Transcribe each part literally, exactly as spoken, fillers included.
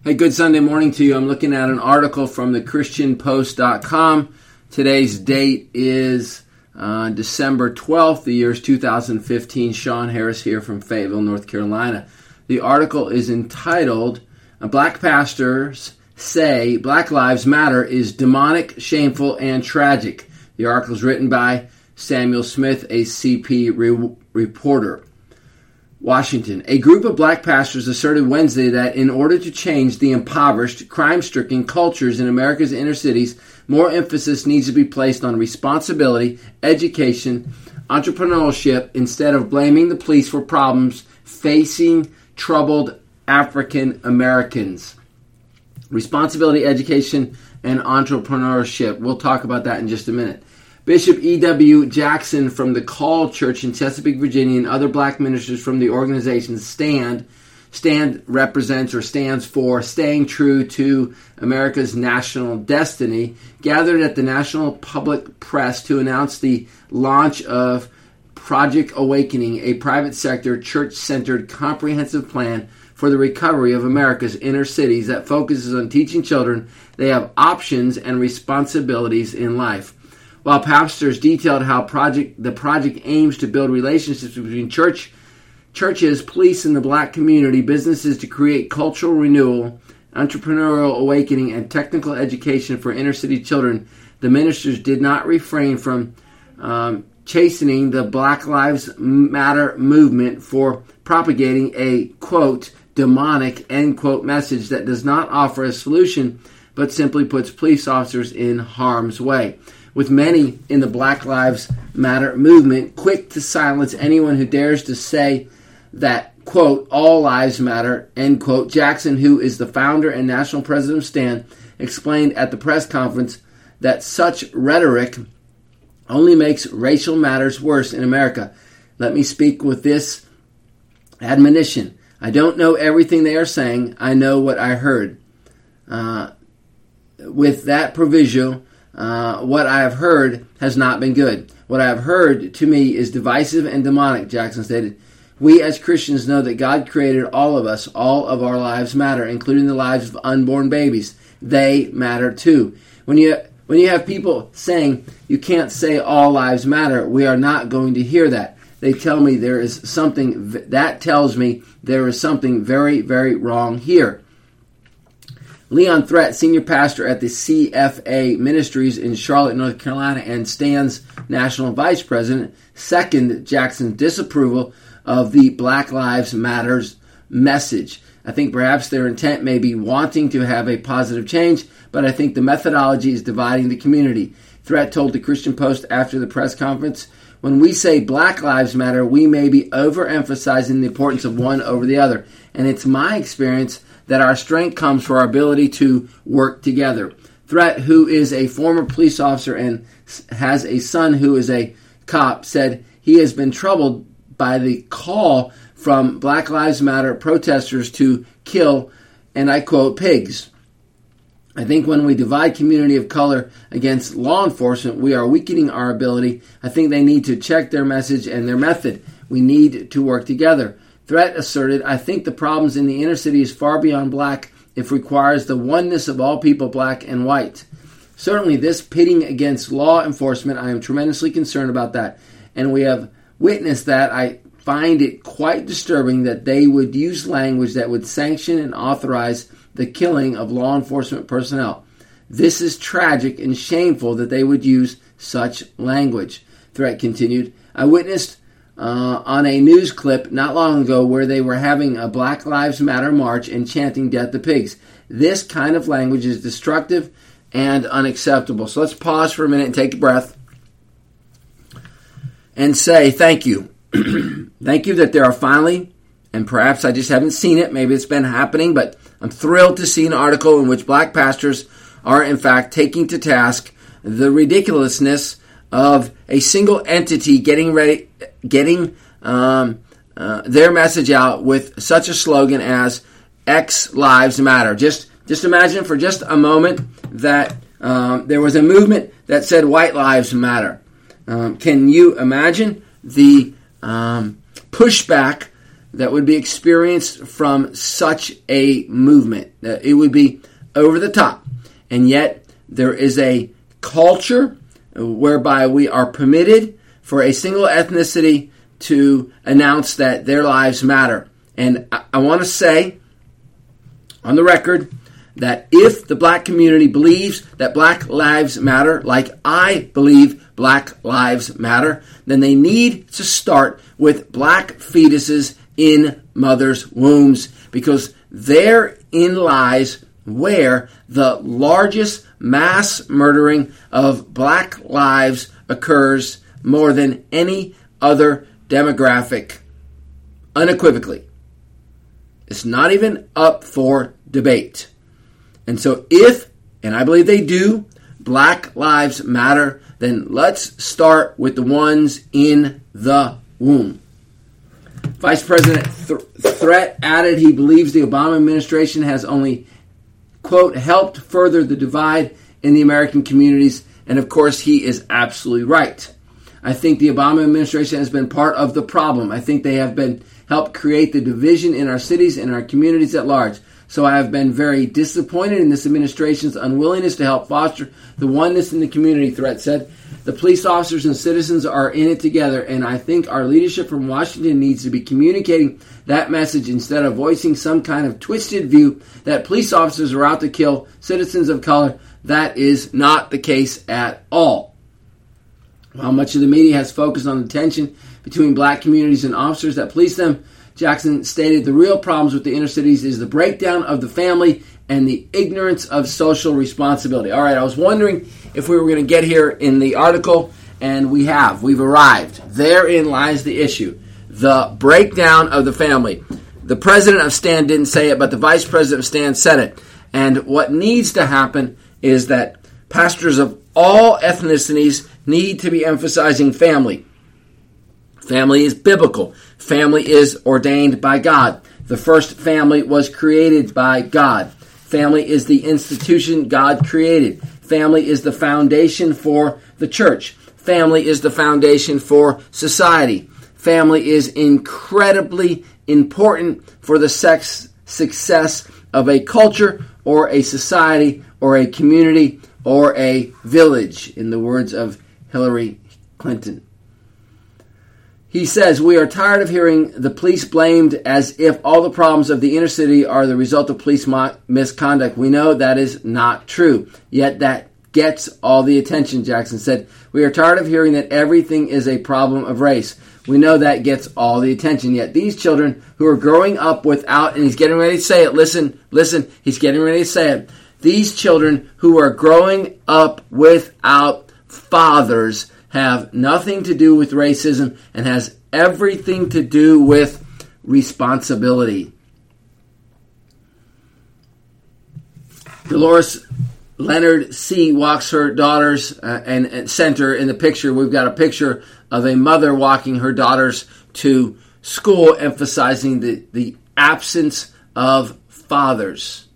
Hey, good Sunday morning to you. I'm looking at an article from the Christian Post dot com. Today's date is uh, December twelfth. The year is two thousand fifteen. Sean Harris here from Fayetteville, North Carolina. The article is entitled, Black Pastors Say Black Lives Matter is Demonic, Shameful, and Tragic. The article is written by Samuel Smith, a C P re- reporter. Washington. A group of black pastors asserted Wednesday that in order to change the impoverished, crime-stricken cultures in America's inner cities, more emphasis needs to be placed on responsibility, education, entrepreneurship, instead of blaming the police for problems facing troubled African Americans. Responsibility, education, and entrepreneurship. We'll talk about that in just a minute. Bishop E W Jackson from the Call Church in Chesapeake, Virginia, and other black ministers from the organization STAND, STAND represents or stands for Staying True to America's National Destiny, gathered at the National Public Press to announce the launch of Project Awakening, a private sector, church-centered, comprehensive plan for the recovery of America's inner cities that focuses on teaching children they have options and responsibilities in life. While pastors detailed how project the project aims to build relationships between church, churches, police, and the black community, businesses to create cultural renewal, entrepreneurial awakening, and technical education for inner-city children, the ministers did not refrain from um, chastening the Black Lives Matter movement for propagating a, quote, demonic, end quote, message that does not offer a solution, but simply puts police officers in harm's way. With many in the Black Lives Matter movement quick to silence anyone who dares to say that, quote, all lives matter, end quote, Jackson, who is the founder and national president of STAND, explained at the press conference that such rhetoric only makes racial matters worse in America. Let me speak with this admonition. I don't know everything they are saying. I know what I heard. Uh, with that proviso, Uh, what I have heard has not been good. What I have heard to me is divisive and demonic, Jackson stated. We as Christians know that God created all of us. All of our lives matter, including the lives of unborn babies. They matter too. When you when you have people saying you can't say all lives matter, we are not going to hear that. They tell me there is something, that tells me there is something very, very wrong here. Leon Threat, senior pastor at the C F A Ministries in Charlotte, North Carolina, and STAND's national vice president, seconded Jackson's disapproval of the Black Lives Matter message. I think perhaps their intent may be wanting to have a positive change, but I think the methodology is dividing the community. Threat told the Christian Post after the press conference, when we say Black Lives Matter, we may be overemphasizing the importance of one over the other. And it's my experience that our strength comes from our ability to work together. Threat, who is a former police officer and has a son who is a cop, said he has been troubled by the call from Black Lives Matter protesters to kill, and I quote, pigs. I think when we divide community of color against law enforcement, we are weakening our ability. I think they need to check their message and their method. We need to work together. Threat asserted, I think the problems in the inner city is far beyond black. It requires the oneness of all people, black and white. Certainly this pitting against law enforcement, I am tremendously concerned about that. And we have witnessed that. I find it quite disturbing that they would use language that would sanction and authorize the killing of law enforcement personnel. This is tragic and shameful that they would use such language. Threat continued, I witnessed Uh, on a news clip not long ago where they were having a Black Lives Matter march and chanting death to pigs. This kind of language is destructive and unacceptable. So let's pause for a minute and take a breath and say thank you. Thank you that there are finally, and perhaps I just haven't seen it, maybe it's been happening, but I'm thrilled to see an article in which black pastors are in fact taking to task the ridiculousness of a single entity getting ready, getting um, uh, their message out with such a slogan as X Lives Matter. Just, just imagine for just a moment that um, there was a movement that said White Lives Matter. Um, can you imagine the um, pushback that would be experienced from such a movement. It would be over the top. And yet there is a culture whereby we are permitted for a single ethnicity to announce that their lives matter. And I, I want to say on the record that if the black community believes that black lives matter, like I believe black lives matter, then they need to start with black fetuses in mothers' wombs, because therein lies where the largest mass murdering of black lives occurs more than any other demographic, unequivocally. It's not even up for debate. And so if, and I believe they do, black lives matter, then let's start with the ones in the womb. Vice President Th- Threat added he believes the Obama administration has only, quote, helped further the divide in the American communities. And of course, he is absolutely right. I think the Obama administration has been part of the problem. I think they have been helped create the division in our cities and our communities at large. So I have been very disappointed in this administration's unwillingness to help foster the oneness in the community, Threat said. The police officers and citizens are in it together, and I think our leadership from Washington needs to be communicating that message instead of voicing some kind of twisted view that police officers are out to kill citizens of color. That is not the case at all. While much of the media has focused on the tension between black communities and officers that police them, Jackson stated the real problems with the inner cities is the breakdown of the family and the ignorance of social responsibility. All right, I was wondering if we were going to get here in the article, and we have. We've arrived. Therein lies the issue. The breakdown of the family. The president of Stand didn't say it, but the vice president of Stand said it. And what needs to happen is that pastors of all ethnicities need to be emphasizing family. Family is biblical. Family is ordained by God. The first family was created by God. Family is the institution God created. Family is the foundation for the church. Family is the foundation for society. Family is incredibly important for the sex success of a culture or a society or a community or a village, in the words of Hillary Clinton. He says, we are tired of hearing the police blamed as if all the problems of the inner city are the result of police mo- misconduct. We know that is not true. Yet that gets all the attention, Jackson said. We are tired of hearing that everything is a problem of race. We know that gets all the attention. Yet these children who are growing up without, and he's getting ready to say it, listen, listen, he's getting ready to say it. These children who are growing up without fathers have nothing to do with racism and has everything to do with responsibility. Dolores Leonard C. walks her daughters uh, and, and center in the picture. We've got a picture of a mother walking her daughters to school, emphasizing the, the absence of fathers.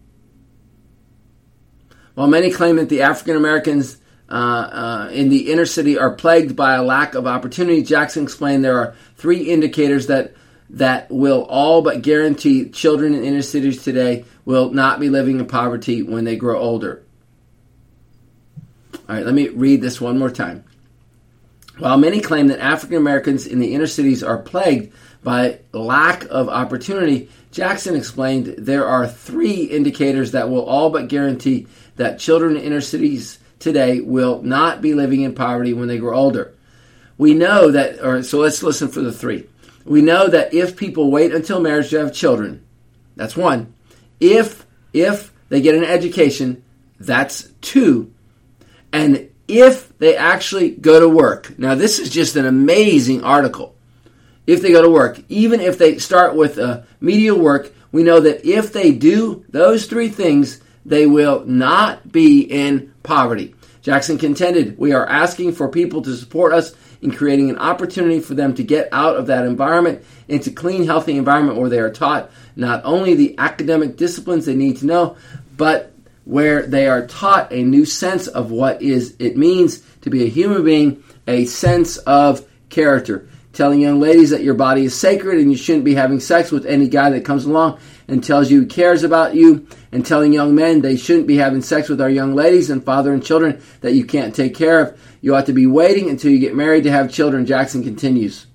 While many claim that the African Americans uh, uh, in the inner city are plagued by a lack of opportunity, Jackson explained there are three indicators that that will all but guarantee children in inner cities today will not be living in poverty when they grow older. All right, let me read this one more time. While many claim that African Americans in the inner cities are plagued by lack of opportunity, Jackson explained there are three indicators that will all but guarantee that children in inner cities today will not be living in poverty when they grow older. We know that, or so let's listen for the three. We know that if people wait until marriage to have children, that's one. If if they get an education, that's two. And if they actually go to work. Now, this is just an amazing article. If they go to work, even if they start with uh, medial work, we know that if they do those three things, they will not be in poverty. Jackson contended, we are asking for people to support us in creating an opportunity for them to get out of that environment into a clean, healthy environment where they are taught not only the academic disciplines they need to know, but where they are taught a new sense of what is it means to be a human being, a sense of character. telling young ladies that your body is sacred and you shouldn't be having sex with any guy that comes along and tells you he cares about you, and telling young men they shouldn't be having sex with our young ladies and father and children that you can't take care of. You ought to be waiting until you get married to have children, Jackson continues.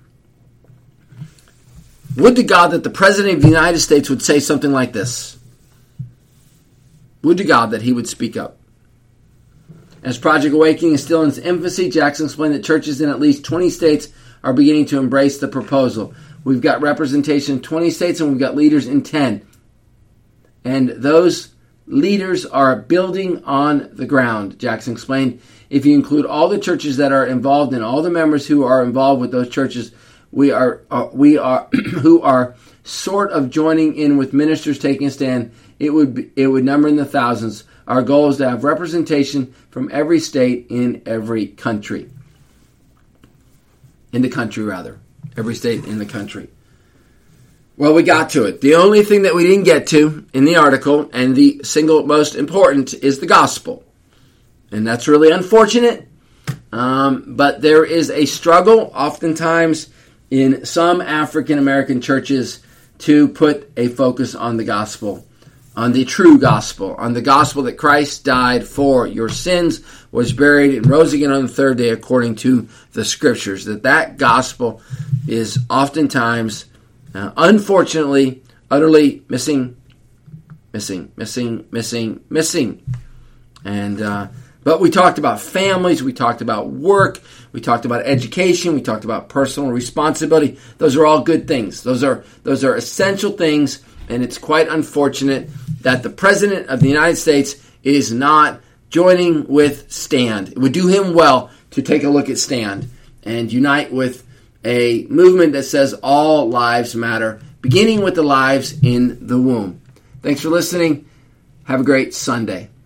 Would to God that the President of the United States would say something like this. Would to God that he would speak up. As Project Awakening is still in its infancy, Jackson explained that churches in at least twenty states are beginning to embrace the proposal. We've got representation in twenty states and we've got leaders in ten. And those leaders are building on the ground, Jackson explained. If you include all the churches that are involved and all the members who are involved with those churches, we are uh, we are who are sort of joining in with ministers taking a stand, it would be, it would number in the thousands. Our goal is to have representation from every state in every country. In the country, rather. Every state in the country. Well, we got to it. The only thing that we didn't get to in the article, and the single most important, is the gospel. And that's really unfortunate. Um, but there is a struggle, oftentimes, in some African American churches to put a focus on the gospel, on the true gospel, on the gospel that Christ died for your sins, was buried, and rose again on the third day according to the Scriptures. That that gospel is oftentimes, uh, unfortunately, utterly missing, missing, missing, missing, missing. And uh, but we talked about families, we talked about work, we talked about education, we talked about personal responsibility. Those are all good things. Those are those are essential things, and it's quite unfortunate that the President of the United States is not joining with STAND. It would do him well to take a look at STAND and unite with a movement that says all lives matter, beginning with the lives in the womb. Thanks for listening. Have a great Sunday.